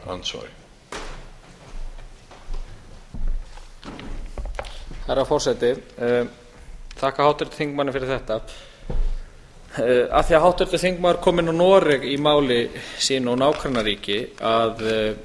andsvari. Herra forseti, þakka hv. þingmanni fyrir þetta. Af því að hv. þingmaður kom inn á Noreg í máli sínu og nágrannaríki að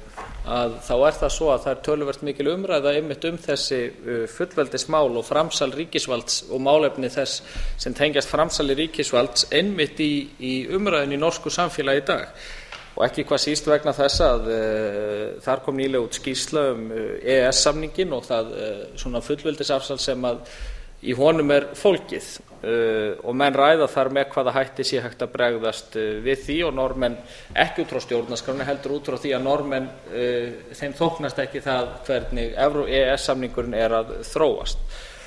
þá það svo að það töluvert mikil umræða einmitt þessi fullveldismál og framsal ríkisvalds og málefni þess sem tengjast framsali ríkisvalds einmitt í umræðunni í norsku samfélagi í dag. Og ekki hvað síst vegna þess að þar kom nýlega út skýrsla EES-samninginn og það svona fullveldisafsal sem að í honum fólgið og menn ræða þar með hvaða hætti sé hægt að bregðast við því og Norðmenn ekki út frá stjórnarskránni heldur út frá því að Norðmenn þeim þóknast ekki það hvernig EES-samningurinn að þróast.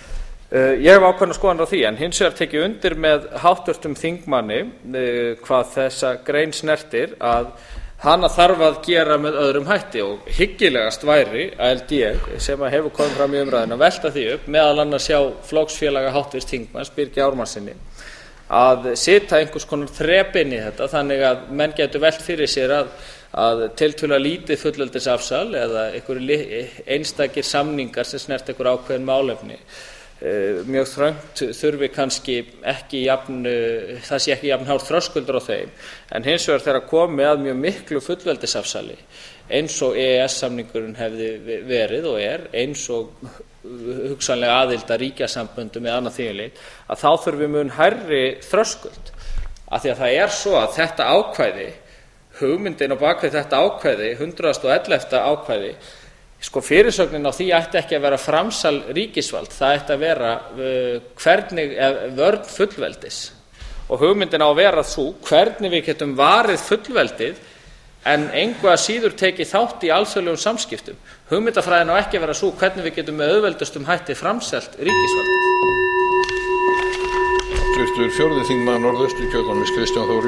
Ég hef ákveðna skoðanir á því en hins vegar tek ég undir með hv. þingmanni hvað þessa grein snertir að hana þarf að gera með öðrum hætti og hyggilegast væri held ég sem að hefur komið fram í umræðuna að velta því upp meðal annars hjá flokksfélaga hv. þingmanns Birgi Ármannssyni að setja einhvers konar þrep inn í þetta þannig að menn getur velt fyrir sér að tiltölulega lítið fullveldisafsal eða einhverjir einstakir samningar sem snert einhver ákveðin málefni mjög þröngt þurfi kannski ekki það sé ekki jafn hár þröskuldur á þeim en hins vegar þegar komi að mjög miklu fullveldisafsali eins og EES-samningurinn hefði verið og eins og hugsanlega aðild að ríkjasamböndum eða annað þvíumlíkt að þá þurfi mun hærri þröskuld af því að það svo að þetta ákvæði hugmyndin á bakvið þetta ákvæði 111. ákvæði sko fyrirsögnin á því ætti ekki að vera framsal ríkisvald það ætti að vera hvernig vörn fullveldis og hugmyndin á að vera sú hvernig við getum varið fullveldið en engu að síður tekið þátt í alþjóðlegum samskiptum hugmyndafræðin á ekki að vera sú hvernig við getum með auðveldustum hætti framselt ríkisvaldið. Hv. 4. þingmaður Norðausturkjördæmis Kristján Þór